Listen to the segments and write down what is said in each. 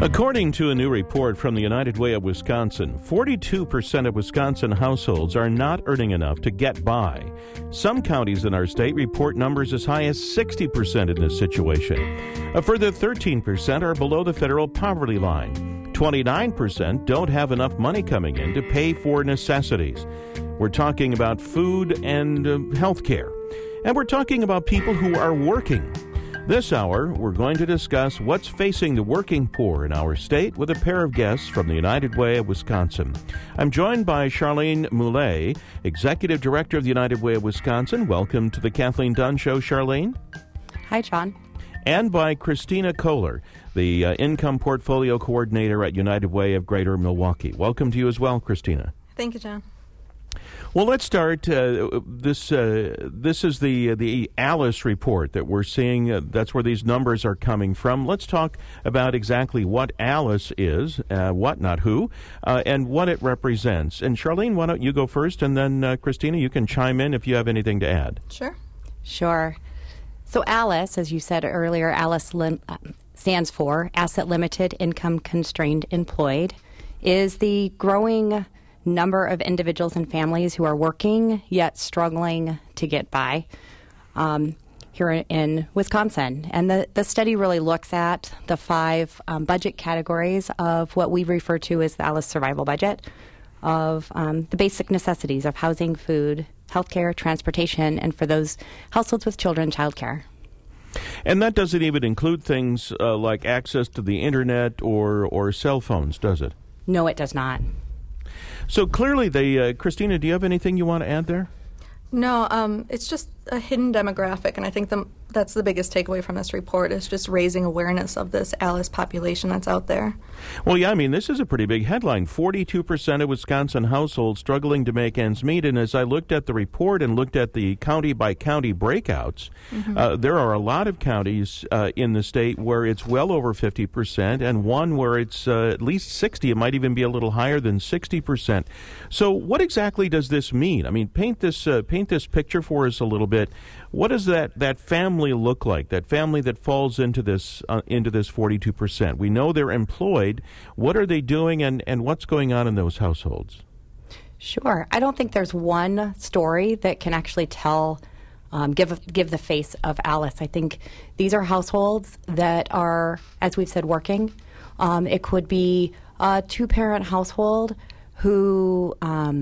According to a new report from the United Way of Wisconsin, 42% of Wisconsin households are not earning enough to get by. Some counties in our state report numbers as high as 60% in this situation. A further 13% are below the federal poverty line. 29% don't have enough money coming in to pay for necessities. We're talking about food and health care. And we're talking about people who are working. This hour, we're going to discuss what's facing the working poor in our state with a pair of guests from the United Way of Wisconsin. I'm joined by Charlene Moulet, Executive Director of the United Way of Wisconsin. Welcome to the Kathleen Dunn Show, Charlene. Hi, John. And by Christina Kohler, the Income Portfolio Coordinator at United Way of Greater Milwaukee. Welcome to you as well, Christina. Thank you, John. Well, let's start. This is the ALICE report that we're seeing. That's where these numbers are coming from. Let's talk about exactly what ALICE is, what, not who, and what it represents. And Charlene, why don't you go first, and then Christina, you can chime in if you have anything to add. Sure. So ALICE, as you said earlier, ALICE stands for Asset Limited Income Constrained Employed, is the growing number of individuals and families who are working yet struggling to get by here in Wisconsin. And the study really looks at the five budget categories of what we refer to as the ALICE survival budget of the basic necessities of housing, food, healthcare, transportation, and for those households with children, childcare. And that doesn't even include things like access to the internet or cell phones, does it? No, it does not. So clearly, Christina, do you have anything you want to add there? No, it's just a hidden demographic, and I think that's the biggest takeaway from this report is just raising awareness of this ALICE population that's out there. Well, yeah, I mean, this is a pretty big headline. 42% of Wisconsin households struggling to make ends meet, and as I looked at the report and looked at the county-by-county breakouts, there are a lot of counties in the state where it's well over 50%, and one where it's at least 60. It might even be a little higher than 60%. So what exactly does this mean? I mean, paint this picture for us a little bit. What does that family look like? That family that falls into this 42%. We know they're employed. What are they doing, and what's going on in those households? Sure. I don't think there's one story that can actually tell, give the face of ALICE. I think these are households that are, as we've said, working. It could be a two-parent household who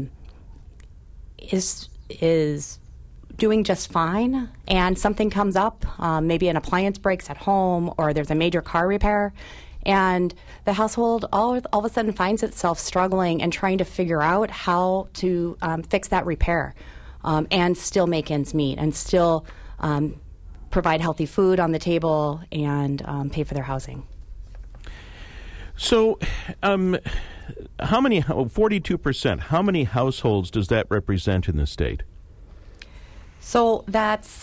is doing just fine, and something comes up, maybe an appliance breaks at home or there's a major car repair, and the household all of a sudden finds itself struggling and trying to figure out how to fix that repair and still make ends meet and still provide healthy food on the table and pay for their housing. So, how many, 42%, how many households does that represent in the state? So that's,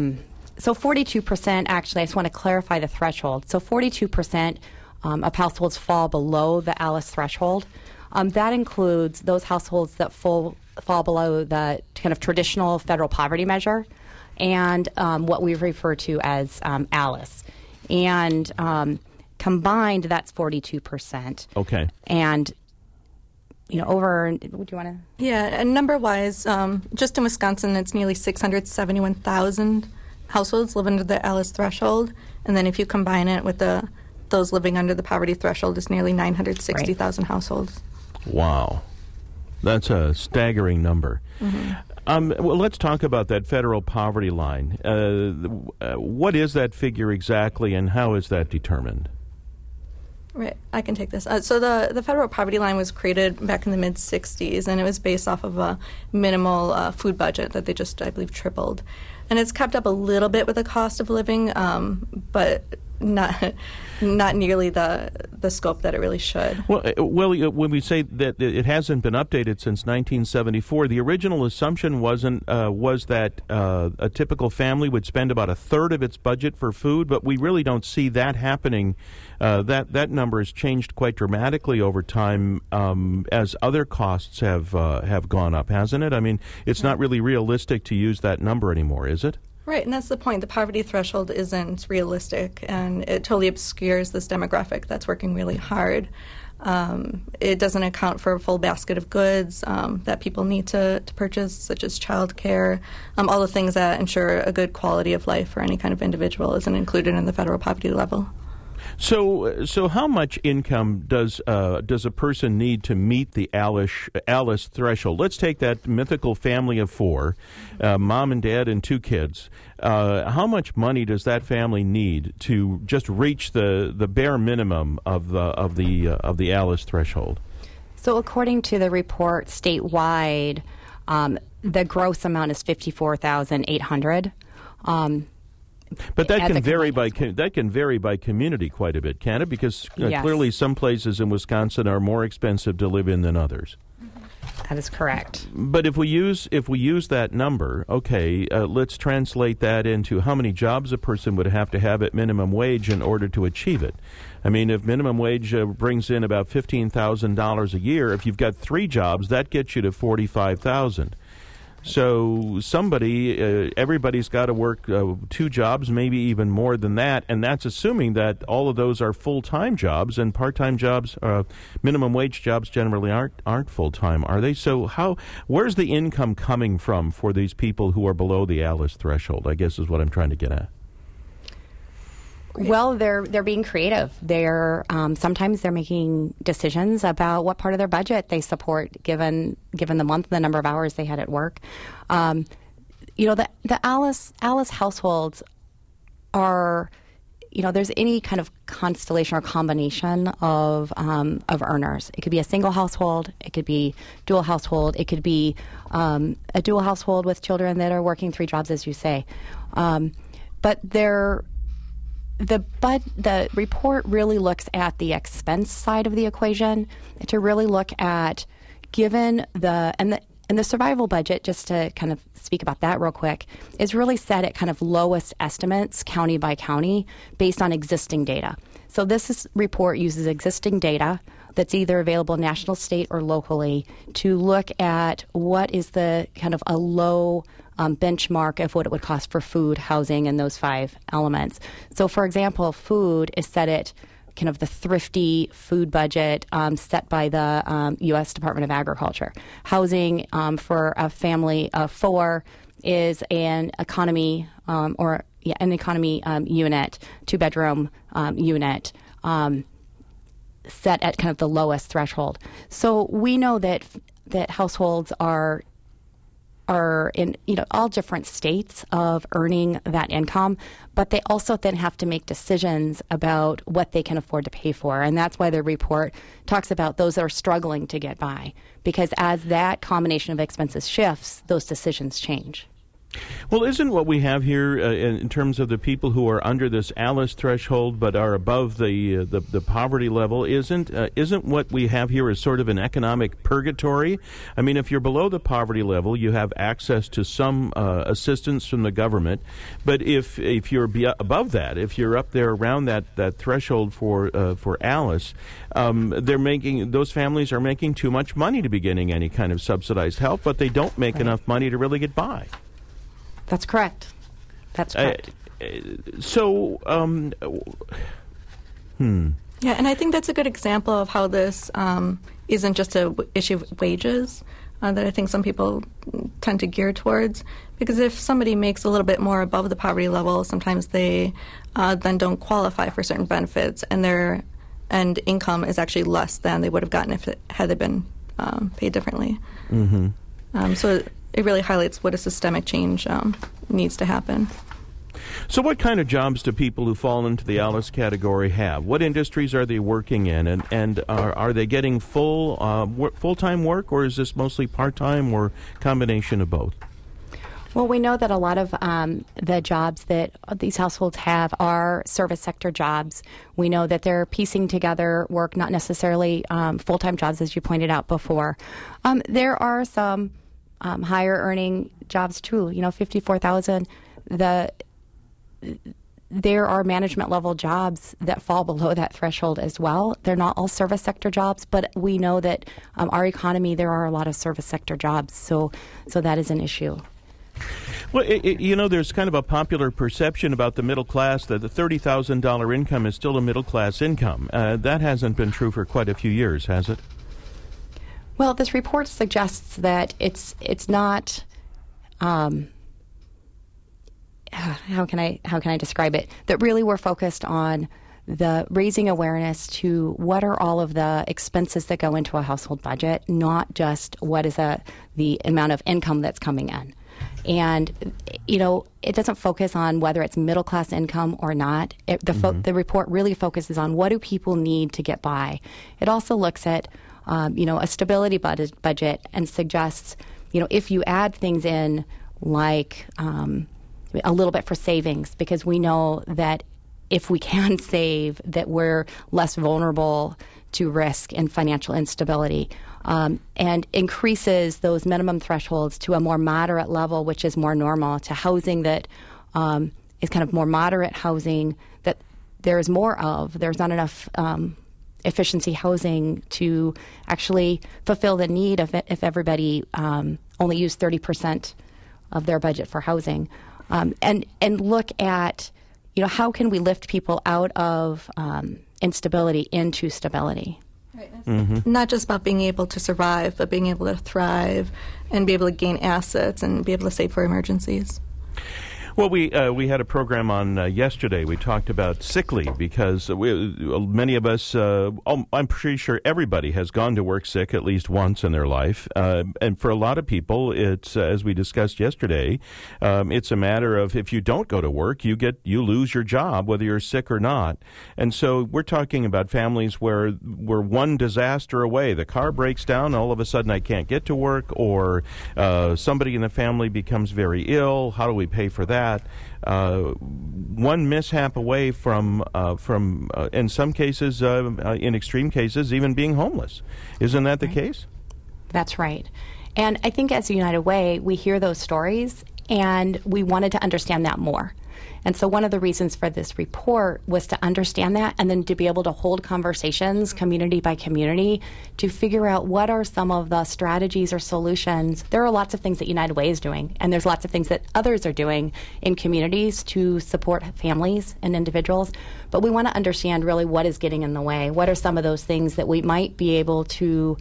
42%, actually, I just want to clarify the threshold. So 42% of households fall below the ALICE threshold. That includes those households that fall below the kind of traditional federal poverty measure and what we refer to as ALICE. And combined, that's 42%. Okay. And over, would you want to? Yeah, and number-wise, just in Wisconsin, it's nearly 671,000 households live under the ALICE threshold. And then if you combine it with those living under the poverty threshold, it's nearly 960,000 households. Wow. That's a staggering number. Well, let's talk about that federal poverty line. What is that figure exactly, and how is that determined? Right, I can take this. So the federal poverty line was created back in the mid-'60s, and it was based off of a minimal food budget that they just, I believe, tripled. And it's kept up a little bit with the cost of living, but not nearly the scope that it really should. Well, when we say that it hasn't been updated since 1974, the original assumption was that a typical family would spend about a third of its budget for food, but we really don't see that happening. That number has changed quite dramatically over time as other costs have gone up, hasn't it? I mean, it's not really realistic to use that number anymore, is it? Right, and that's the point. The poverty threshold isn't realistic, and it totally obscures this demographic that's working really hard. It doesn't account for a full basket of goods that people need to purchase, such as childcare. All the things that ensure a good quality of life for any kind of individual isn't included in the federal poverty level. So how much income does a person need to meet the ALICE threshold? Let's take that mythical family of four, mom and dad and two kids. How much money does that family need to just reach the bare minimum of the ALICE threshold? So according to the report statewide, the gross amount is $54,800. But that can vary by community quite a bit, can it? Because Yes. clearly some places in Wisconsin are more expensive to live in than others. That is correct. But if we use that number, okay, let's translate that into how many jobs a person would have to have at minimum wage in order to achieve it. I mean, if minimum wage brings in about $15,000 a year, if you've got 3 jobs, that gets you to $45,000. So everybody's got to work 2 jobs, maybe even more than that, and that's assuming that all of those are full-time jobs, and part-time jobs, minimum wage jobs generally aren't full-time, are they? So where's the income coming from for these people who are below the ALICE threshold, I guess is what I'm trying to get at. Well, they're being creative. Sometimes they're making decisions about what part of their budget they support, given the month and the number of hours they had at work. The ALICE households are, there's any kind of constellation or combination of earners. It could be a single household. It could be dual household. It could be a dual household with children that are working 3 jobs, as you say. But the report really looks at the expense side of the equation to really look at, given the survival budget, just to kind of speak about that real quick, is really set at kind of lowest estimates county by county based on existing data. So this report uses existing data that's either available national, state, or locally to look at what is the kind of a low benchmark of what it would cost for food, housing, and those 5 elements. So, for example, food is set at kind of the thrifty food budget set by the U.S. Department of Agriculture. Housing for a family of 4 is an economy unit, 2-bedroom unit. Set at kind of the lowest threshold. So we know that households are in all different states of earning that income, but they also then have to make decisions about what they can afford to pay for, and that's why the report talks about those that are struggling to get by, because as that combination of expenses shifts, those decisions change. Well, isn't what we have here in terms of the people who are under this ALICE threshold but are above the poverty level, isn't what we have here is sort of an economic purgatory? I mean, if you're below the poverty level, you have access to some assistance from the government, but if you're above that, if you're up there around that threshold for ALICE, those families are making too much money to be getting any kind of subsidized help, but they don't make enough money to really get by. That's correct. Yeah, and I think that's a good example of how this isn't just an issue of wages that I think some people tend to gear towards. Because if somebody makes a little bit more above the poverty level, sometimes they then don't qualify for certain benefits, and their end income is actually less than they would have gotten had they been paid differently. Mm-hmm. So it really highlights what a systemic change needs to happen. So what kind of jobs do people who fall into the ALICE category have? What industries are they working in? And are they getting full-time work, or is this mostly part-time or combination of both? Well, we know that a lot of the jobs that these households have are service sector jobs. We know that they're piecing together work, not necessarily full-time jobs, as you pointed out before. There are some higher earning jobs too. $54,000. There are management level jobs that fall below that threshold as well. They're not all service sector jobs, but we know that our economy, there are a lot of service sector jobs. So that is an issue. Well, there's kind of a popular perception about the middle class that the $30,000 income is still a middle class income. That hasn't been true for quite a few years, has it? Well, this report suggests that it's not. How can I describe it? That really we're focused on the raising awareness to what are all of the expenses that go into a household budget, not just what is the amount of income that's coming in. And, it doesn't focus on whether it's middle-class income or not. The report really focuses on what do people need to get by. It also looks at, a stability budget and suggests, if you add things in like a little bit for savings, because we know that if we can save, that we're less vulnerable to risk and financial instability, and increases those minimum thresholds to a more moderate level, which is more normal, to housing that is kind of more moderate housing that there's more of. There's not enough efficiency housing to actually fulfill the need of it if everybody only used 30% of their budget for housing, and look at how can we lift people out of instability into stability. Right. It's not just about being able to survive, but being able to thrive and be able to gain assets and be able to save for emergencies. Well, we had a program on yesterday. We talked about sick leave because many of us, I'm pretty sure everybody has gone to work sick at least once in their life. And for a lot of people, it's, as we discussed yesterday, it's a matter of if you don't go to work, you lose your job, whether you're sick or not. And so we're talking about families where we're one disaster away. The car breaks down, all of a sudden I can't get to work, or somebody in the family becomes very ill. How do we pay for that? One mishap away from in some cases, in extreme cases, even being homeless. Isn't that the case? That's right. And I think as a United Way, we hear those stories, and we wanted to understand that more. And so one of the reasons for this report was to understand that and then to be able to hold conversations community by community to figure out what are some of the strategies or solutions. There are lots of things that United Way is doing, and there's lots of things that others are doing in communities to support families and individuals. But we want to understand really what is getting in the way. What are some of those things that we might be able to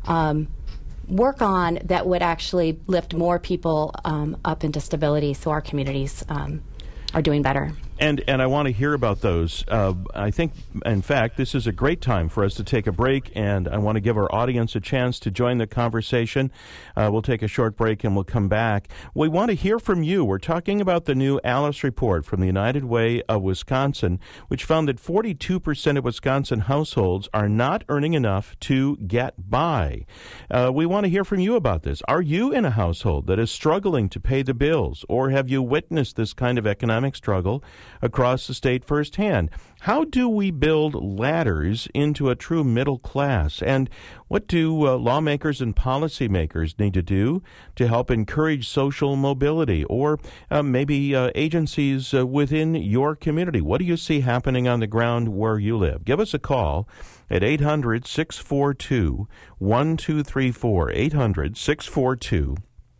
work on that would actually lift more people up into stability so our communities are doing better. And I want to hear about those. I think, in fact, this is a great time for us to take a break, and I want to give our audience a chance to join the conversation. We'll take a short break, and we'll come back. We want to hear from you. We're talking about the new ALICE report from the United Way of Wisconsin, which found that 42% of Wisconsin households are not earning enough to get by. We want to hear from you about this. Are you in a household that is struggling to pay the bills, or have you witnessed this kind of economic struggle across the state firsthand? How do we build ladders into a true middle class? And what do lawmakers and policymakers need to do to help encourage social mobility? Or maybe agencies within your community? What do you see happening on the ground where you live? Give us a call at 800-642-1234, 800-642-1234.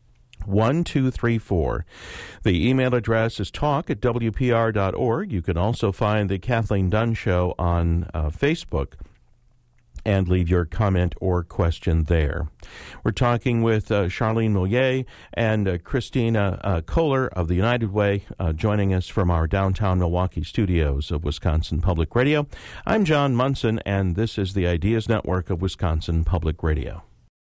1234. The email address is talk@wpr.org. You can also find the Kathleen Dunn Show on Facebook and leave your comment or question there. We're talking with Charlene Mullier and Christina Kohler of the United Way, joining us from our downtown Milwaukee studios of Wisconsin Public Radio. I'm John Munson, and this is the Ideas Network of Wisconsin Public Radio.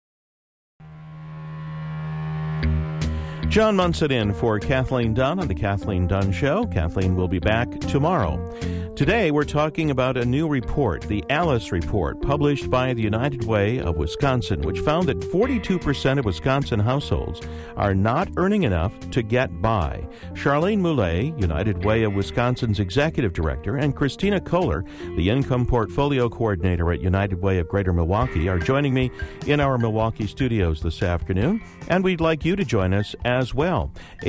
John Munson in for Kathleen Dunn on The Kathleen Dunn Show. Kathleen will be back tomorrow. Today, we're talking about a new report, the ALICE report, published by the United Way of Wisconsin, which found that 42% of Wisconsin households are not earning enough to get by. Charlene Mullier, United Way of Wisconsin's Executive Director, and Christina Kohler, the Income Portfolio Coordinator at United Way of Greater Milwaukee, are joining me in our Milwaukee studios this afternoon, and we'd like you to join us as well.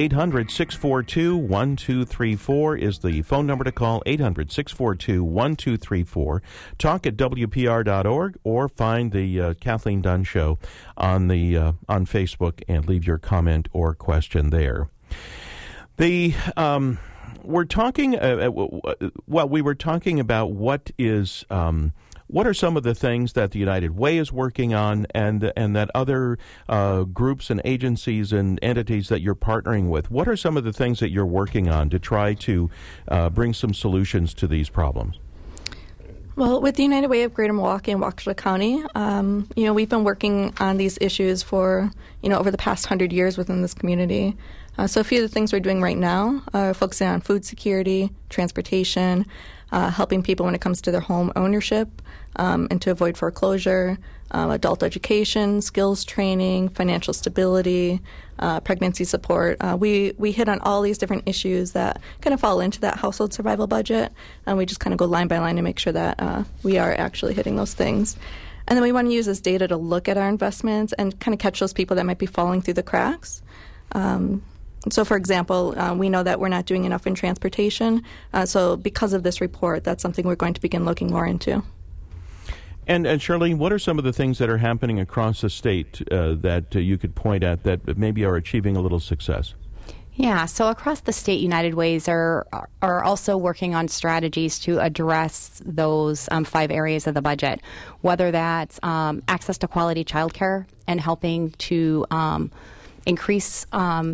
800-642-1234 is the phone number to call, 800-642-1234. Talk at WPR.org, or find the Kathleen Dunn Show on Facebook and leave your comment or question there. We're talking. We were talking about what are some of the things that the United Way is working on, and that other groups and agencies and entities that you're partnering with. What are some of the things that you're working on to try to bring some solutions to these problems? Well, with the United Way of Greater Milwaukee and Waukesha County, we've been working on these issues for, over the past 100 years within this community. So a few of the things we're doing right now are focusing on food security, transportation, helping people when it comes to their home ownership and to avoid foreclosure, adult education, skills training, financial stability, pregnancy support. We hit on all these different issues that kind of fall into that household survival budget, and we just kind of go line by line to make sure that we are actually hitting those things. And then we want to use this data to look at our investments and kind of catch those people that might be falling through the cracks. So, for example, we know that we're not doing enough in transportation. So because of this report, that's something we're going to begin looking more into. And Charlene, what are some of the things that are happening across the state that you could point at that maybe are achieving a little success? Yeah, so across the state, United Ways are also working on strategies to address those 5 areas of the budget, whether that's access to quality childcare and helping to increase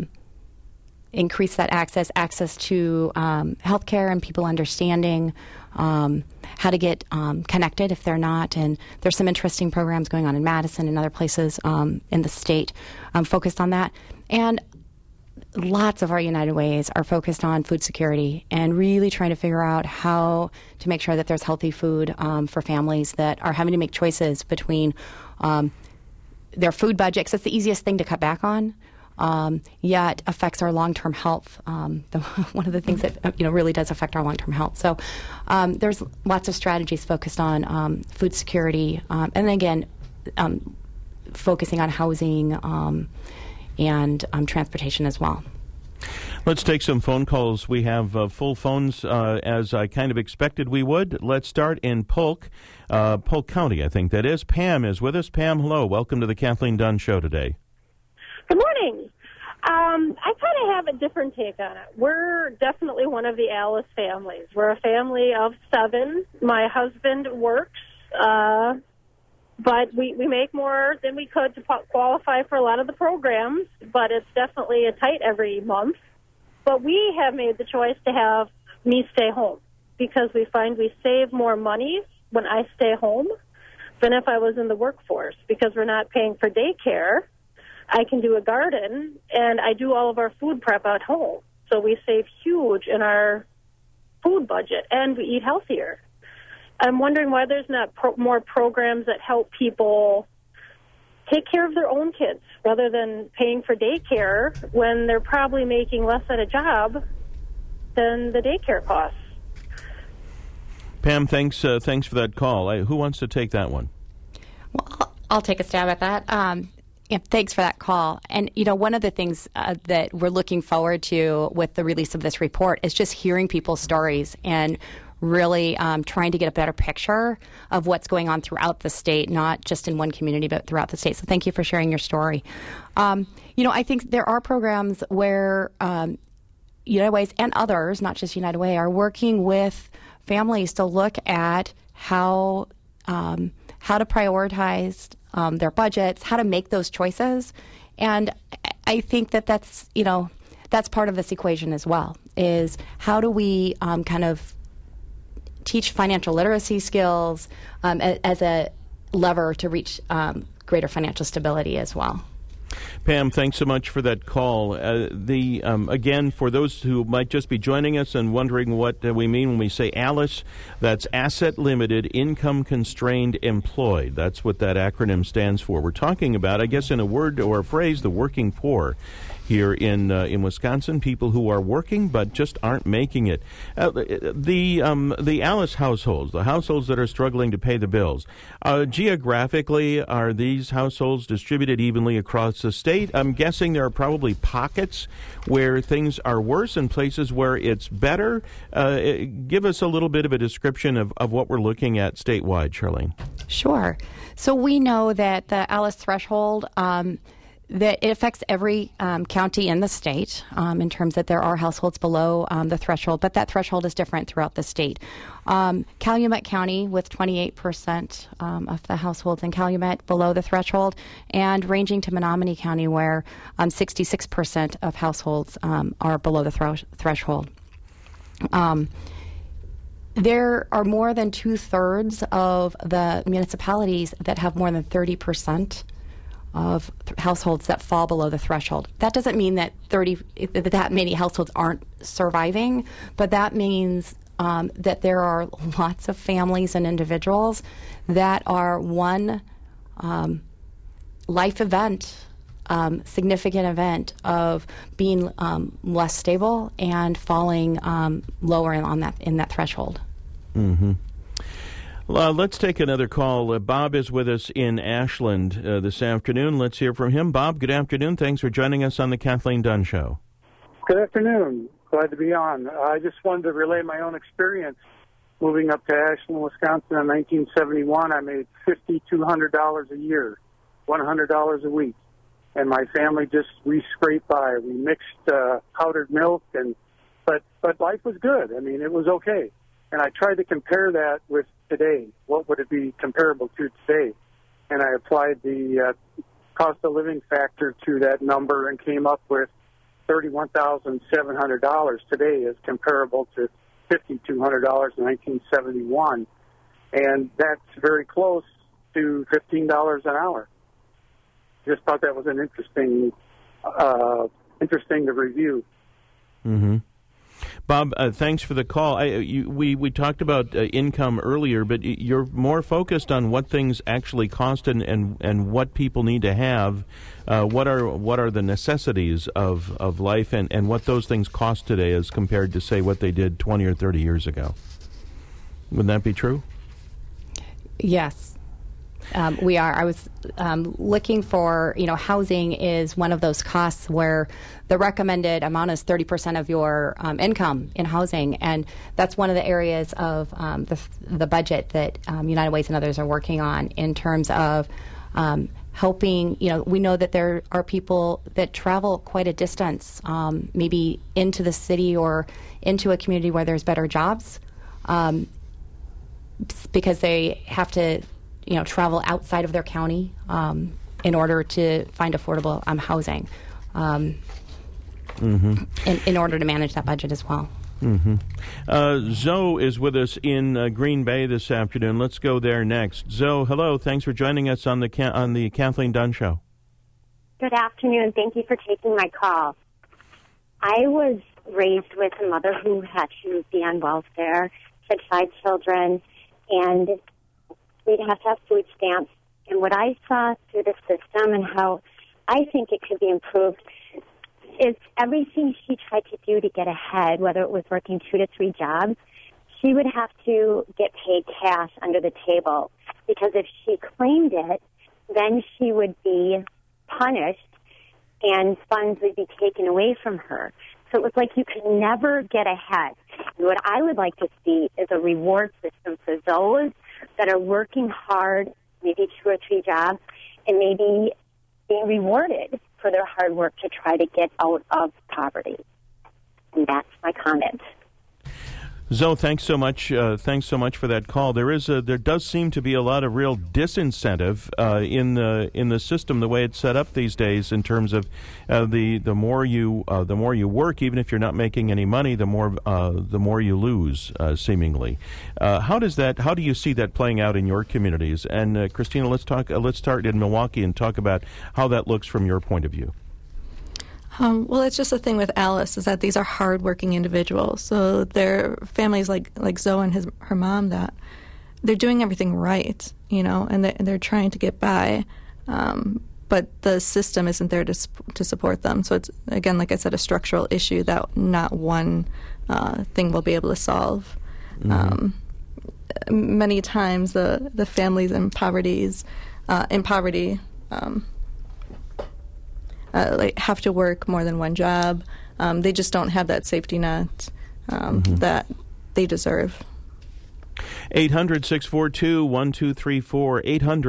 that access to health care and people understanding how to get connected if they're not. And there's some interesting programs going on in Madison and other places in the state focused on that. And lots of our United Ways are focused on food security and really trying to figure out how to make sure that there's healthy food for families that are having to make choices between their food budget, 'cause that's the easiest thing to cut back on. Yet affects our long-term health. One of the things that really does affect our long-term health. So there's lots of strategies focused on food security, and again, focusing on housing and transportation as well. Let's take some phone calls. We have full phones, as I kind of expected we would. Let's start in Polk County, I think that is. Pam is with us. Pam, hello. Welcome to the Kathleen Dunn Show today. Good morning. I kind of have a different take on it. We're definitely one of the Alice families. We're a family of 7. My husband works, but we make more than we could to qualify for a lot of the programs, but it's definitely a tight every month. But we have made the choice to have me stay home because we find we save more money when I stay home than if I was in the workforce because we're not paying for daycare. I can do a garden, and I do all of our food prep at home. So we save huge in our food budget, and we eat healthier. I'm wondering why there's not more programs that help people take care of their own kids rather than paying for daycare when they're probably making less at a job than the daycare costs. Pam, thanks for that call. Who wants to take that one? Well, I'll take a stab at that. Yeah, thanks for that call. And, one of the things that we're looking forward to with the release of this report is just hearing people's stories and really trying to get a better picture of what's going on throughout the state, not just in one community, but throughout the state. So thank you for sharing your story. I think there are programs where United Ways and others, not just United Way, are working with families to look at how to prioritize their budgets, how to make those choices. And I think that's part of this equation as well, is how do we kind of teach financial literacy skills as a lever to reach greater financial stability as well. Pam, thanks so much for that call. Again, for those who might just be joining us and wondering what we mean when we say ALICE, that's Asset Limited, Income Constrained Employed. That's what that acronym stands for. We're talking about, I guess in a word or a phrase, the working poor here in Wisconsin, people who are working but just aren't making it. The ALICE households, the households that are struggling to pay the bills, geographically, are these households distributed evenly across the state? I'm guessing there are probably pockets where things are worse and places where it's better. Give us a little bit of a description of what we're looking at statewide, Charlene. Sure. So we know that the ALICE threshold, That it affects every county in the state in terms that there are households below the threshold, but that threshold is different throughout the state. Calumet County with 28% of the households in Calumet below the threshold, and ranging to Menominee County where 66% of households are below the threshold. There are more than 2/3 of the municipalities that have more than 30% of households that fall below the threshold. That doesn't mean that that many households aren't surviving, but that means that there are lots of families and individuals that are one life event, significant event of being less stable and falling lower in that threshold. Mm-hmm. Let's take another call. Bob is with us in Ashland this afternoon. Let's hear from him. Bob, good afternoon. Thanks for joining us on the Kathleen Dunn Show. Good afternoon. Glad to be on. I just wanted to relay my own experience moving up to Ashland, Wisconsin in 1971. I made $5,200 a year, $100 a week. And my family we scraped by. We mixed powdered milk, but life was good. I mean, it was okay. And I tried to compare that with today. What would it be comparable to today? And I applied the cost of living factor to that number and came up with $31,700 today is comparable to $5,200 in 1971. And that's very close to $15 an hour. Just thought that was an interesting to review. Mm-hmm. Bob, thanks for the call. We talked about income earlier, but you're more focused on what things actually cost and what people need to have. What are the necessities of life and what those things cost today as compared to, say, what they did 20 or 30 years ago? Wouldn't that be true? Yes. We are. I was looking for, housing is one of those costs where the recommended amount is 30% of your income in housing, and that's one of the areas of the budget that United Ways and others are working on in terms of helping. We know that there are people that travel quite a distance, maybe into the city or into a community where there's better jobs, because they have to travel outside of their county in order to find affordable housing, in order to manage that budget as well. Mm-hmm. Zoe is with us in Green Bay this afternoon. Let's go there next. Zoe, hello. Thanks for joining us on the Kathleen Dunn Show. Good afternoon. Thank you for taking my call. I was raised with a mother who had to be on welfare, had 5 children, and we'd have to have food stamps. And what I saw through the system and how I think it could be improved is everything she tried to do to get ahead, whether it was working 2 to 3 jobs, she would have to get paid cash under the table. Because if she claimed it, then she would be punished and funds would be taken away from her. So it was like you could never get ahead. And what I would like to see is a reward system for those that are working hard, maybe 2 or 3 jobs, and maybe being rewarded for their hard work to try to get out of poverty. And that's my comment. Zoe, thanks so much. Thanks so much for that call. There does seem to be a lot of real disincentive in the system, the way it's set up these days. In terms of the more you work, even if you're not making any money, the more you lose, seemingly. How do you see that playing out in your communities? And Christina, let's start in Milwaukee and talk about how that looks from your point of view. Well, it's just the thing with Alice is that these are hardworking individuals. So they're families like Zoe and her mom that they're doing everything right, and they're trying to get by, but the system isn't there to support them. So it's, again, like I said, a structural issue that not one thing will be able to solve. Mm-hmm. Many times the families in poverty. Have to work more than one job. They just don't have that safety net that they deserve. 800-642-1234,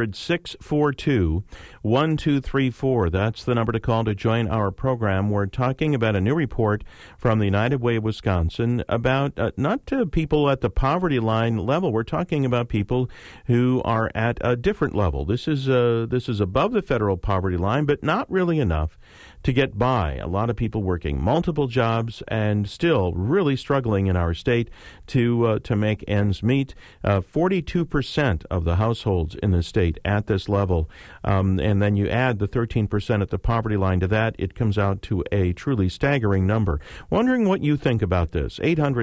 800-642-1234. That's the number to call to join our program. We're talking about a new report from the United Way of Wisconsin about not people at the poverty line level. We're talking about people who are at a different level. This is above the federal poverty line, but not really enough to get by. A lot of people working multiple jobs and still really struggling in our state to make ends meet. 42% of the households in the state at this level, and then you add the 13% at the poverty line to that, it comes out to a truly staggering number. Wondering what you think about this.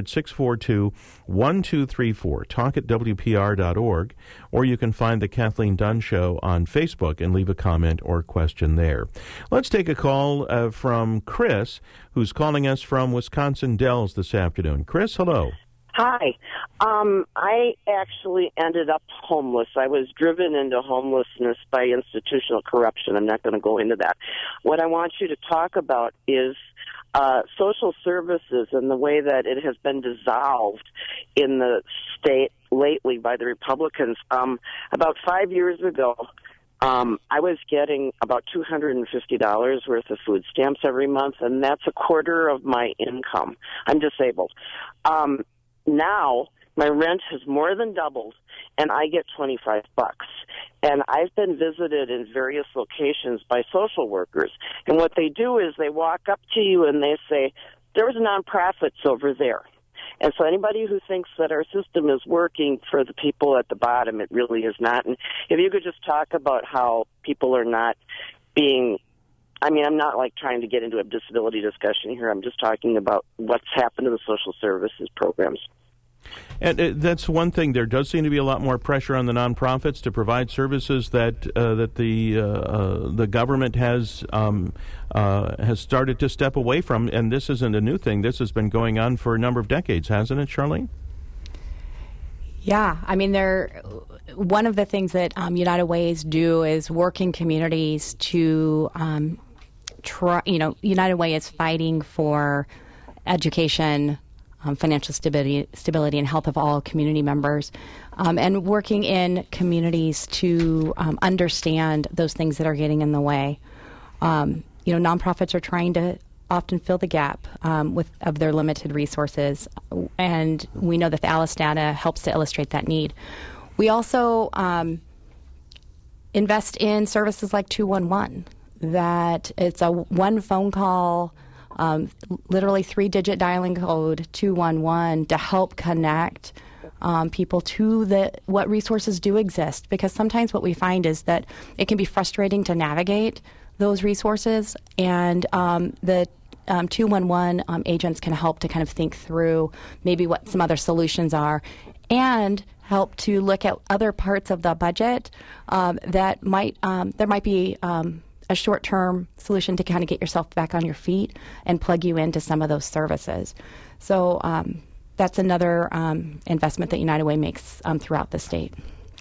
800-642-1234. Talk at WPR.org, or you can find the Kathleen Dunn Show on Facebook and leave a comment or question there. Let's take a call from Chris, who's calling us from Wisconsin Dells this afternoon. Chris, hello. Hi. I actually ended up homeless. I was driven into homelessness by institutional corruption. I'm not going to go into that. What I want you to talk about is social services and the way that it has been dissolved in the state lately by the Republicans. About 5 years ago, I was getting about $250 worth of food stamps every month, and that's a quarter of my income. I'm disabled. Now, my rent has more than doubled, and I get $25. And I've been visited in various locations by social workers, and what they do is they walk up to you and they say, there's nonprofits over there. And so anybody who thinks that our system is working for the people at the bottom, it really is not. And if you could just talk about how people are not being, I mean, I'm not like trying to get into a disability discussion here. I'm just talking about what's happened to the social services programs. And that's one thing. There does seem to be a lot more pressure on the nonprofits to provide services that the government has started to step away from. And this isn't a new thing. This has been going on for a number of decades, hasn't it, Charlene? Yeah, I mean, one of the things that United Ways do is work in communities to United Way is fighting for education, financial stability and health of all community members, and working in communities to understand those things that are getting in the way. Nonprofits are trying to often fill the gap of their limited resources, and we know that the ALICE data helps to illustrate that need. We also invest in services like 211, that it's a one phone call, literally 3-digit dialing code 211 to help connect people to what resources do exist. Because sometimes what we find is that it can be frustrating to navigate those resources, and the 211 agents can help to kind of think through maybe what some other solutions are, and help to look at other parts of the budget that might be a short-term solution to kind of get yourself back on your feet and plug you into some of those services. So that's another investment that United Way makes throughout the state.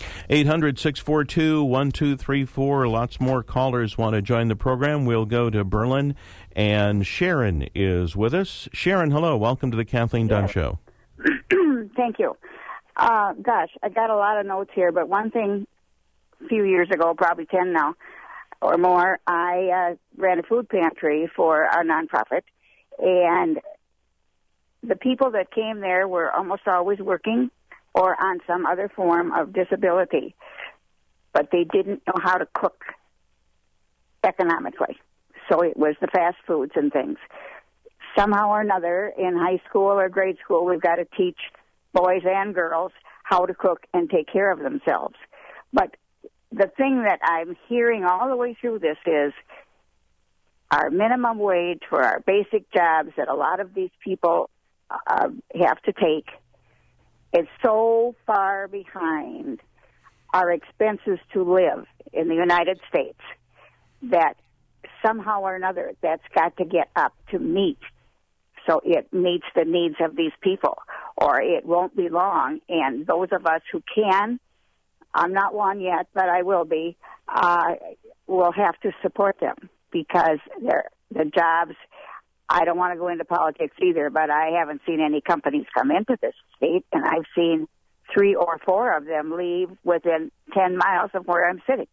800-642-1234. Lots more callers want to join the program. We'll go to Berlin, and Sharon is with us. Sharon, hello. Welcome to the Kathleen Dunn Show. Thank you. Gosh, I got a lot of notes here, but one thing a few years ago, probably 10 now, or more, I ran a food pantry for our nonprofit, and the people that came there were almost always working or on some other form of disability, but they didn't know how to cook economically. So it was the fast foods and things. Somehow or another, in high school or grade school, we've got to teach boys and girls how to cook and take care of themselves. But the thing that I'm hearing all the way through this is our minimum wage for our basic jobs that a lot of these people have to take is so far behind our expenses to live in the United States that somehow or another that's got to get up to meet. So it meets the needs of these people, or it won't be long. And those of us who can, I'm not one yet, but I will be, will have to support them, because the jobs, I don't want to go into politics either, but I haven't seen any companies come into this state, and I've seen 3 or 4 of them leave within 10 miles of where I'm sitting.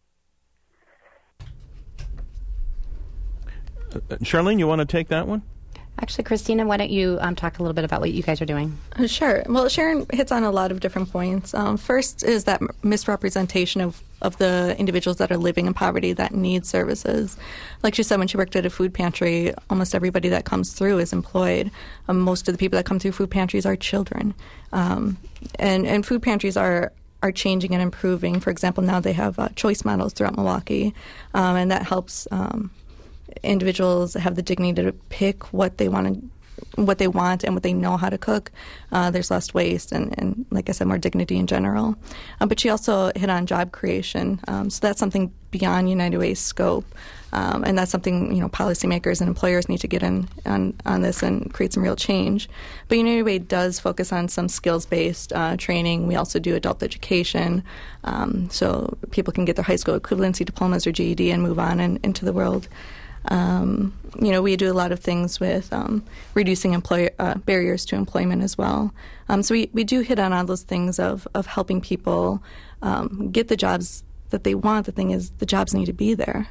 Charlene, you want to take that one? Actually, Christina, why don't you talk a little bit about what you guys are doing? Sure. Well, Sharon hits on a lot of different points. First is that misrepresentation of the individuals that are living in poverty that need services. Like she said, when she worked at a food pantry, almost everybody that comes through is employed. Most of the people that come through food pantries are children. And food pantries are changing and improving. For example, now they have choice models throughout Milwaukee, and that helps individuals have the dignity to pick what they want and what they know how to cook. There's less waste and, like I said, more dignity in general. But she also hit on job creation. So that's something beyond United Way's scope. And that's something, policymakers and employers need to get in on this and create some real change. But United Way does focus on some skills-based training. We also do adult education, so people can get their high school equivalency diplomas or GED and move on into the world. We do a lot of things with reducing barriers to employment as well. So we do hit on all those things of helping people get the jobs that they want. The thing is, the jobs need to be there.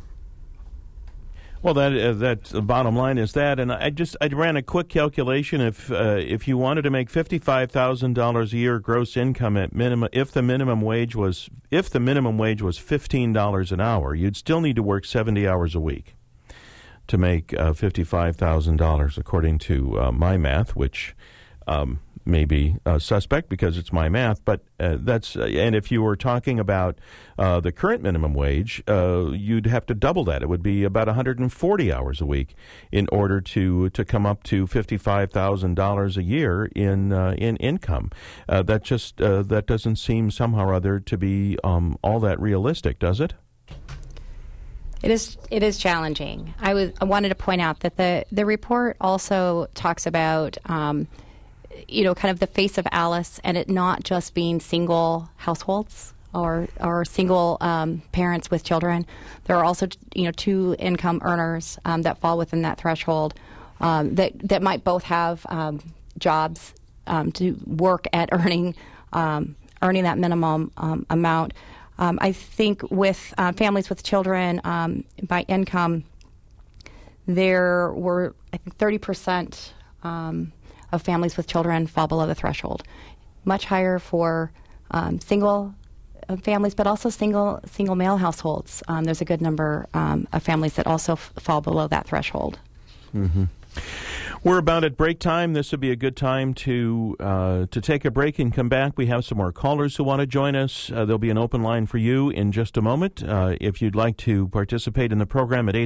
Well, that the bottom line is that, and I ran a quick calculation. If you wanted to make $55,000 a year gross income at minimum, if the minimum wage was $15 an hour, you'd still need to work 70 hours a week to make $55,000, according to my math, which may be suspect because it's my math. But that's and if you were talking about the current minimum wage, you'd have to double that. It would be about 140 hours a week in order to come up to $55,000 a year in income. That doesn't seem somehow or other to be all that realistic, does it? It is challenging. I wanted to point out that the report also talks about kind of the face of Alice, and it not just being single households or single parents with children. There are also two income earners that fall within that threshold that might both have jobs to work at earning that minimum amount. I think with families with children by income, there were, I think, 30% of families with children fall below the threshold. Much higher for single families, but also single male households. There's a good number of families that also fall below that threshold. Mm-hmm. We're about at break time. This would be a good time to take a break and come back. We have some more callers who want to join us. There'll be an open line for you in just a moment. If you'd like to participate in the program at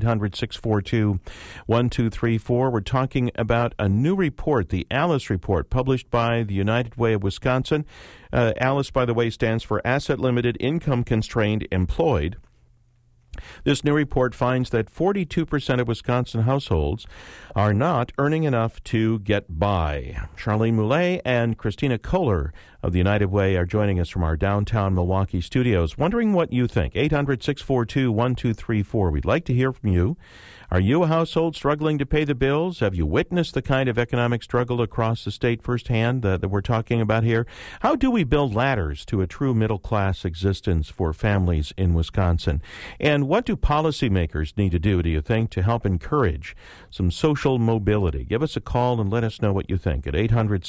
800-642-1234. We're talking about a new report, the ALICE report, published by the United Way of Wisconsin. ALICE, by the way, stands for Asset Limited, Income Constrained, Employed. This new report finds that 42% of Wisconsin households are not earning enough to get by. Charlene Moulet and Christina Kohler of the United Way are joining us from our downtown Milwaukee studios, wondering what you think. 800-642-1234. We'd like to hear from you. Are you a household struggling to pay the bills? Have you witnessed the kind of economic struggle across the state firsthand that we're talking about here? How do we build ladders to a true middle-class existence for families in Wisconsin? And what do policymakers need to do you think, to help encourage some social mobility? Give us a call and let us know what you think at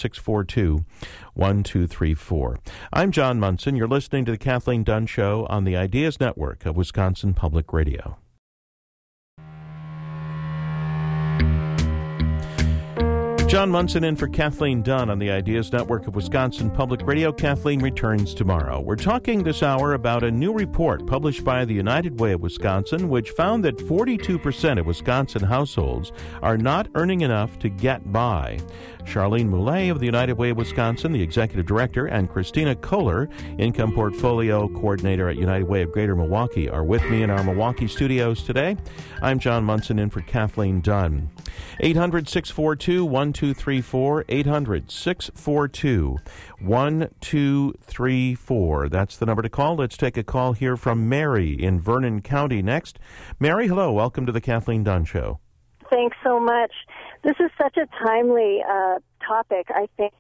800-642-1234. I'm John Munson. You're listening to the Kathleen Dunn Show on the Ideas Network of Wisconsin Public Radio. John Munson in for Kathleen Dunn on the Ideas Network of Wisconsin Public Radio. Kathleen returns tomorrow. We're talking this hour about a new report published by the United Way of Wisconsin, which found that 42% of Wisconsin households are not earning enough to get by. Charlene Moulet of the United Way of Wisconsin, the Executive Director, and Christina Kohler, Income Portfolio Coordinator at United Way of Greater Milwaukee, are with me in our Milwaukee studios today. I'm John Munson in for Kathleen Dunn. 800-642-1234, 800-642-1234. That's the number to call. Let's take a call here from Mary in Vernon County next. Mary, hello. Welcome to the Kathleen Dunn Show. Thanks so much. This is such a timely topic. I think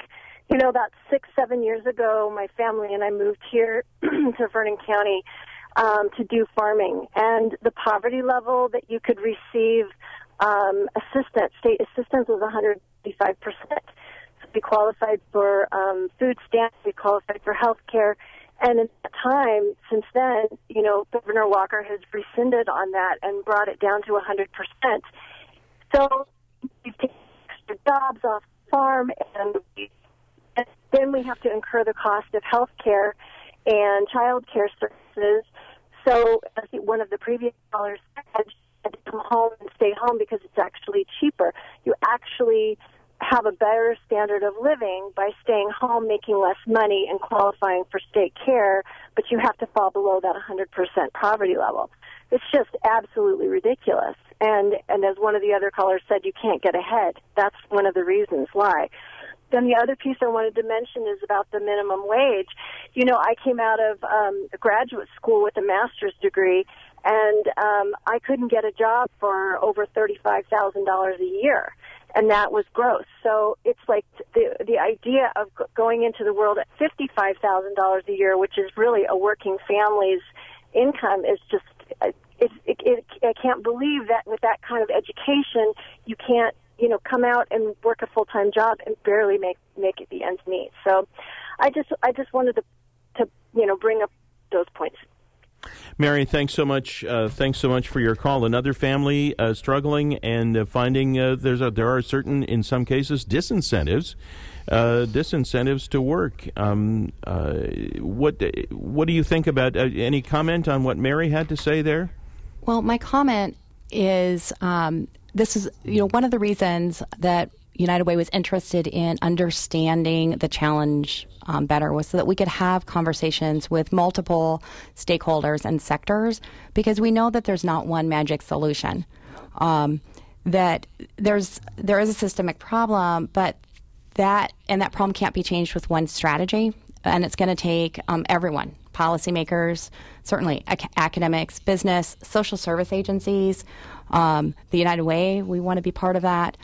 About 6-7 years ago, my family and I moved here to Vernon County to do farming, and the poverty level that you could receive state assistance was 155%. So we qualified for food stamps, we qualified for health care, and in that time, since then, Governor Walker has rescinded on that and brought it down to 100%. So we've taken extra jobs off the farm, and then we have to incur the cost of health care and child care services. So, as one of the previous callers said, you had to come home and stay home because it's actually cheaper. You actually have a better standard of living by staying home, making less money, and qualifying for state care, but you have to fall below that 100% poverty level. It's just absolutely ridiculous. And as one of the other callers said, you can't get ahead. That's one of the reasons why. Then the other piece I wanted to mention is about the minimum wage. I came out of graduate school with a master's degree, and I couldn't get a job for over $35,000 a year, and that was gross. So it's like the idea of going into the world at $55,000 a year, which is really a working family's income, is just I can't believe that with that kind of education you can't come out and work a full-time job and barely make it the ends meet. So I just wanted to bring up those points. Mary, thanks so much. Thanks so much for your call. Another family struggling and finding there are certain, in some cases, disincentives to work. What do you think about any comment on what Mary had to say there? Well, my comment is this is one of the reasons that United Way was interested in understanding the challenge better was so that we could have conversations with multiple stakeholders and sectors, because we know that there's not one magic solution. That there is a systemic problem, but that problem can't be changed with one strategy, and it's going to take everyone. Policymakers, certainly academics, business, social service agencies, the United Way, we want to be part of that.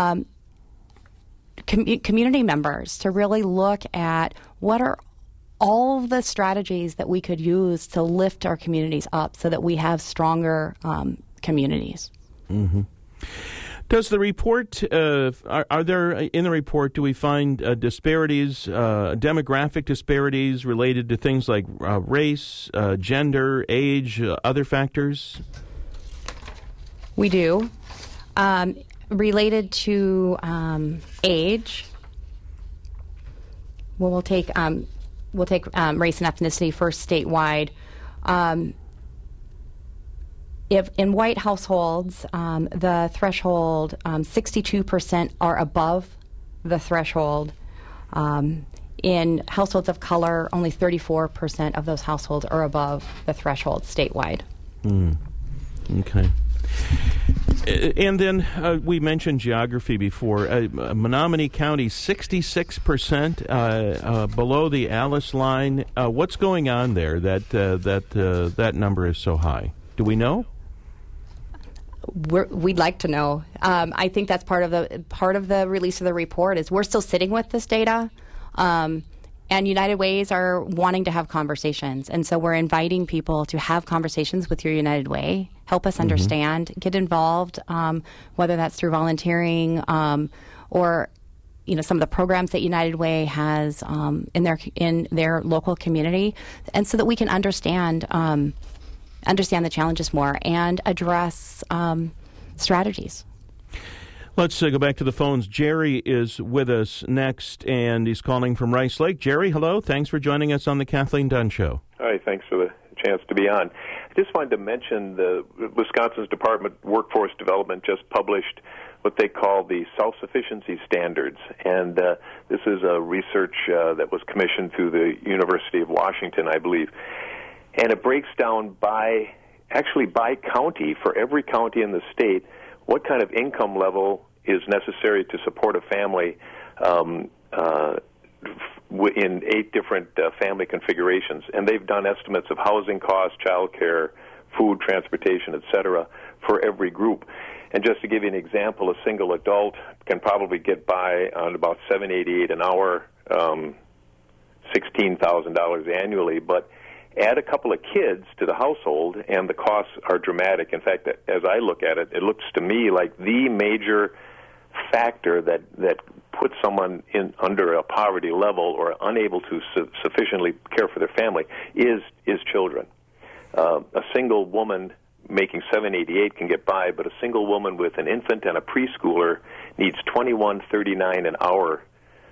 Community members to really look at what are all the strategies that we could use to lift our communities up so that we have stronger communities. Mm-hmm. Does the report, are there, in the report, do we find disparities, demographic disparities related to things like race, gender, age, other factors? We do. Related to age, we'll take race and ethnicity first statewide. If in white households, the threshold, 62% are above the threshold. In households of color, only 34% of those households are above the threshold statewide. Okay. And then we mentioned geography before. Menominee County, 66% below the Alice line. What's going on there that number is so high? Do we know? We'd like to know. I think that's part of the release of the report is we're still sitting with this data, and United Ways are wanting to have conversations, and so we're inviting people to have conversations with your United Way, help us understand, get involved, whether that's through volunteering or some of the programs that United Way has in their local community, and so that we can understand the challenges more and address strategies. Let's go back to the phones. Jerry is with us next, and he's calling from Rice Lake. Jerry, hello. Thanks for joining us on the Kathleen Dunn Show. Hi, thanks for the chance to be on. I just wanted to mention the Wisconsin's Department of Workforce Development just published what they call the self-sufficiency standards, and this is a research that was commissioned through the University of Washington, I believe. And it breaks down by county, for every county in the state, what kind of income level is necessary to support a family in 8 different family configurations. And they've done estimates of housing costs, child care, food, transportation, etc., for every group. And just to give you an example, a single adult can probably get by on about $7.88 an hour $16,000 annually, but add a couple of kids to the household, and the costs are dramatic. In fact, as I look at it, it looks to me like the major factor that puts someone in under a poverty level or unable to sufficiently care for their family is children. A single woman making $7.88 can get by, but a single woman with an infant and a preschooler needs $21.39 an hour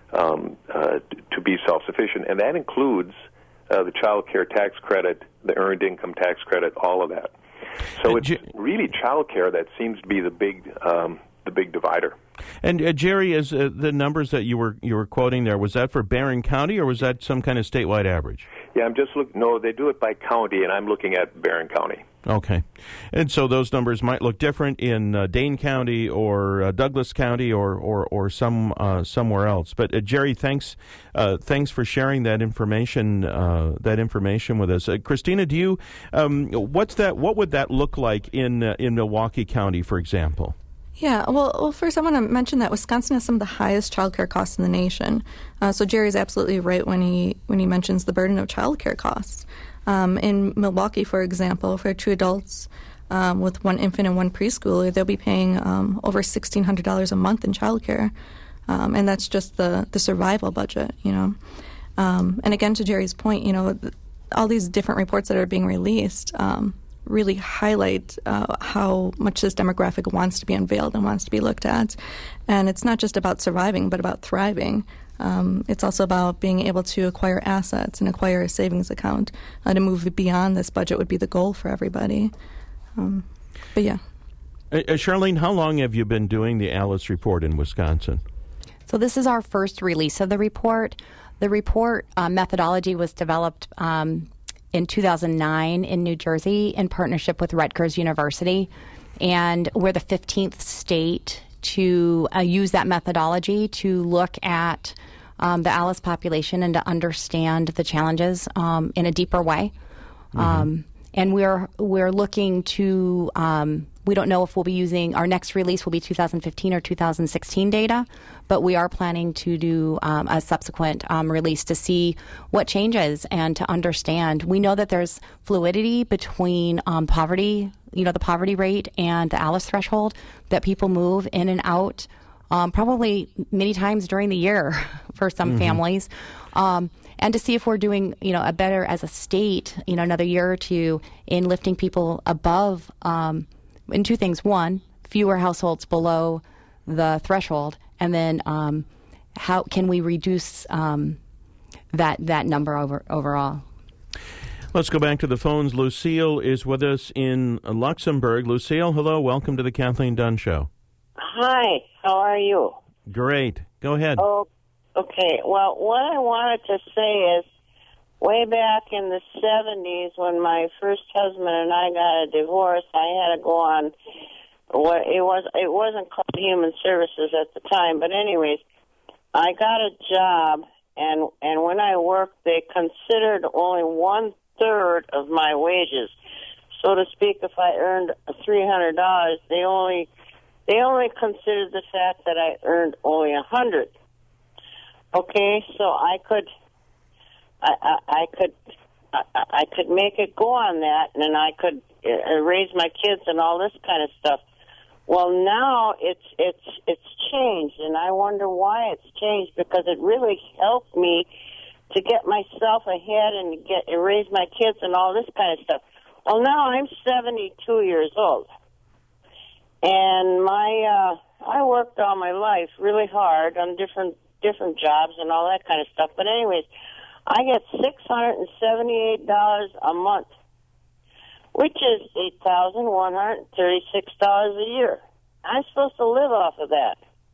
to be self-sufficient, and that includes the child care tax credit, the earned income tax credit, all of that. So it's really child care that seems to be the big divider. And Jerry, is the numbers that you were quoting there, was that for Barron County or was that some kind of statewide average? Yeah, I'm just looking. No, they do it by county, and I'm looking at Barron County. Okay, and so those numbers might look different in Dane County or Douglas County or somewhere else. But Jerry, thanks for sharing that information with us. Christina, do you what would that look like in Milwaukee County, for example? Yeah, well, first I want to mention that Wisconsin has some of the highest child care costs in the nation. So Jerry's absolutely right when he mentions the burden of child care costs. In Milwaukee, for example, for two adults with one infant and one preschooler, they'll be paying over $1,600 a month in child care. And that's just the survival budget, you know. And again, to Jerry's point, you know, all these different reports that are being released really highlight how much this demographic wants to be unveiled and wants to be looked at. And it's not just about surviving, but about thriving. It's also about being able to acquire assets and acquire a savings account. To move beyond this budget would be the goal for everybody. But yeah. Charlene, how long have you been doing the Alice Report in Wisconsin? So this is our first release of the report. The report methodology was developed in 2009 in New Jersey in partnership with Rutgers University. And we're the 15th state to use that methodology to look at the Alice population and to understand the challenges in a deeper way. Mm-hmm. And we're looking to, we don't know if we'll be using, our next release will be 2015 or 2016 data, but we are planning to do a subsequent release to see what changes and to understand. We know that there's fluidity between poverty, you know, the poverty rate and the Alice threshold, that people move in and out probably many times during the year for some families. And to see if we're doing, you know, a better as a state, you know, another year or two in lifting people above, in two things. One, fewer households below the threshold, and then how can we reduce that number overall? Let's go back to the phones. Lucille is with us in Luxembourg. Lucille, hello. Welcome to the Kathleen Dunn Show. Hi. How are you? Great. Go ahead. Oh, okay. Well, what I wanted to say is, way back in the 70s, when my first husband and I got a divorce, I had to go on what it wasn't called Human Services at the time, but anyways, I got a job, and when I worked, they considered only 1/3 of my wages. So to speak, if I earned $300, they only considered the fact that I earned only $100. Okay, so I could make it go on that, and then I could raise my kids and all this kind of stuff. Well, now it's changed, and I wonder why it's changed, because it really helped me to get myself ahead and raise my kids and all this kind of stuff. Well, now I'm 72 years old, and I worked all my life really hard on different jobs and all that kind of stuff. But anyways, I get $678 a month, which is $8,136 a year. I'm supposed to live off of that.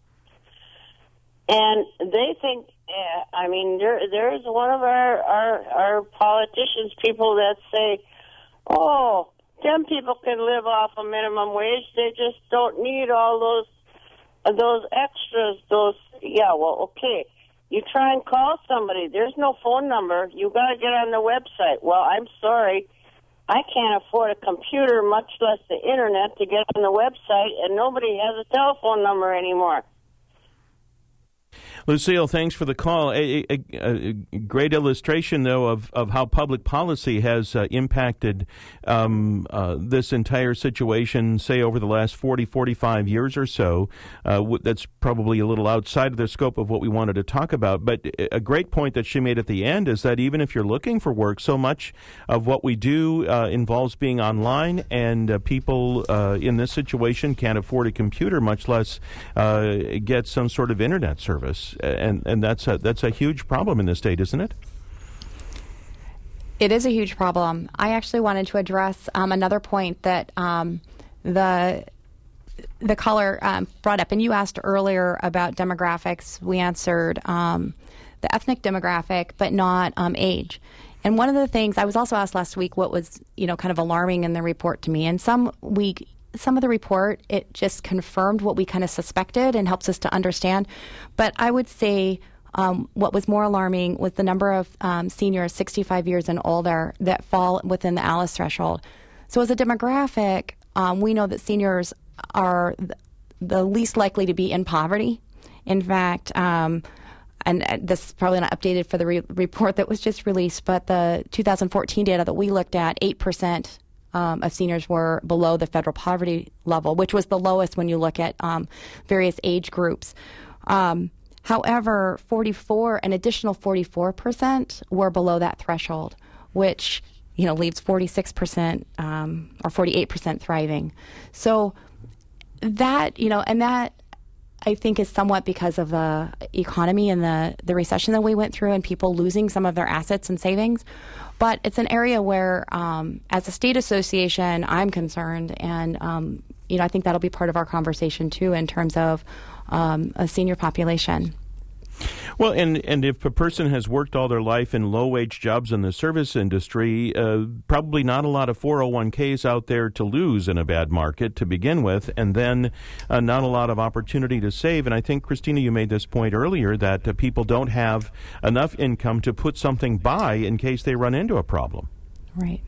And they think, I mean, there's one of our politicians, people that say, oh, them people can live off a minimum wage. They just don't need all those extras, yeah, well, okay. You try and call somebody. There's no phone number. You got to get on the website. Well, I'm sorry. I can't afford a computer, much less the Internet, to get on the website, and nobody has a telephone number anymore. Lucille, thanks for the call. A great illustration, though, of how public policy has impacted this entire situation, say, over the last 45 years or so. That's probably a little outside of the scope of what we wanted to talk about. But a great point that she made at the end is that even if you're looking for work, so much of what we do involves being online, and people in this situation can't afford a computer, much less get some sort of internet service. And that's a huge problem in this state, isn't it? It is a huge problem. I actually wanted to address another point that the caller brought up, and you asked earlier about demographics. We answered the ethnic demographic, but not age. And one of the things I was also asked last week, what was kind of alarming in the report to me, and some of the report, it just confirmed what we kind of suspected and helps us to understand. But I would say what was more alarming was the number of seniors 65 years and older that fall within the ALICE threshold. So as a demographic, we know that seniors are the least likely to be in poverty. In fact, and this is probably not updated for the report that was just released, but the 2014 data that we looked at, 8% of seniors were below the federal poverty level, which was the lowest when you look at various age groups. However, an additional 44% were below that threshold, which leaves 46% or 48% thriving. So that and that I think is somewhat because of the economy and the recession that we went through and people losing some of their assets and savings. But it's an area where, as a state association, I'm concerned, and I think that'll be part of our conversation too in terms of a senior population. Well, and if a person has worked all their life in low-wage jobs in the service industry, probably not a lot of 401ks out there to lose in a bad market to begin with, and then not a lot of opportunity to save. And I think, Christina, you made this point earlier that people don't have enough income to put something by in case they run into a problem. Right.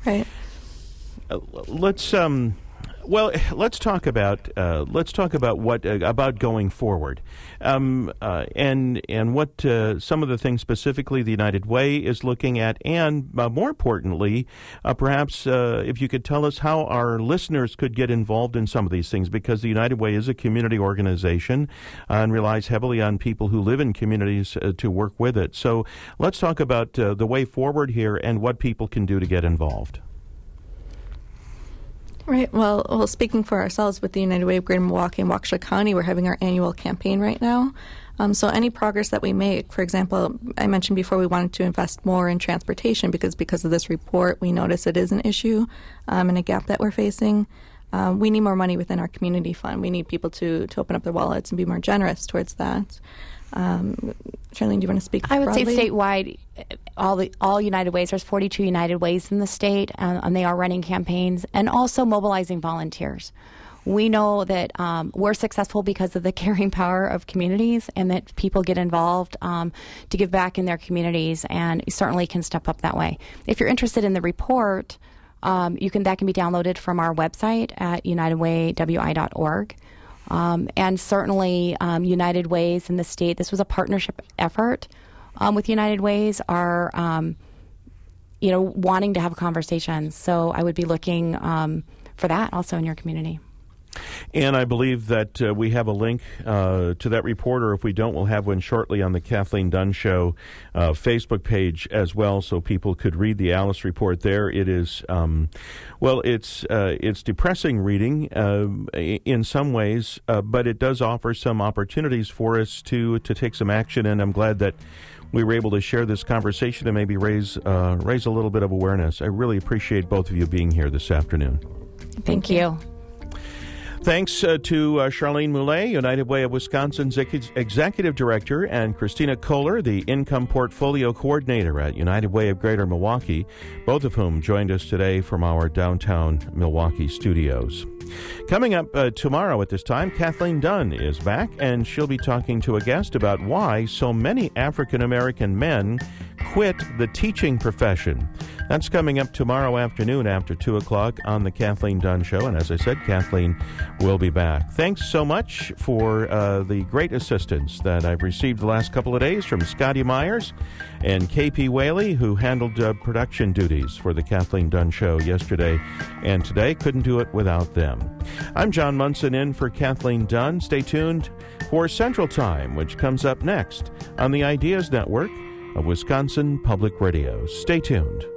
Let's talk about what about going forward, and what some of the things specifically the United Way is looking at, and more importantly, perhaps if you could tell us how our listeners could get involved in some of these things, because the United Way is a community organization and relies heavily on people who live in communities to work with it. So let's talk about the way forward here and what people can do to get involved. Right. Well, speaking for ourselves with the United Way of Greater Milwaukee and Waukesha County, we're having our annual campaign right now. So any progress that we make, for example, I mentioned before we wanted to invest more in transportation because of this report, we notice it is an issue and a gap that we're facing. We need more money within our community fund. We need people to open up their wallets and be more generous towards that. Charlene, do you want to speak I would broadly? say statewide, all United Ways, there's 42 United Ways in the state, and they are running campaigns and also mobilizing volunteers. We know that we're successful because of the caring power of communities, and that people get involved to give back in their communities, and certainly can step up that way. If you're interested in the report, that can be downloaded from our website at unitedwaywi.org. And certainly United Ways in the state, this was a partnership effort with United Ways, are wanting to have conversations. So I would be looking for that also in your community. And I believe that we have a link to that report, or if we don't, we'll have one shortly on the Kathleen Dunn Show Facebook page as well, so people could read the ALICE report there. It is, it's depressing reading in some ways, but it does offer some opportunities for us to take some action, and I'm glad that we were able to share this conversation and maybe raise a little bit of awareness. I really appreciate both of you being here this afternoon. Thank you. Thanks to Charlene Moulet, United Way of Wisconsin's Executive Director, and Christina Kohler, the Income Portfolio Coordinator at United Way of Greater Milwaukee, both of whom joined us today from our downtown Milwaukee studios. Coming up tomorrow at this time, Kathleen Dunn is back, and she'll be talking to a guest about why so many African American men quit the teaching profession. That's coming up tomorrow afternoon after 2 o'clock on the Kathleen Dunn Show. And as I said, Kathleen will be back. Thanks so much for the great assistance that I've received the last couple of days from Scotty Myers and KP Whaley, who handled production duties for the Kathleen Dunn Show yesterday and today. Couldn't do it without them. I'm John Munson in for Kathleen Dunn. Stay tuned for Central Time, which comes up next on the Ideas Network of Wisconsin Public Radio. Stay tuned.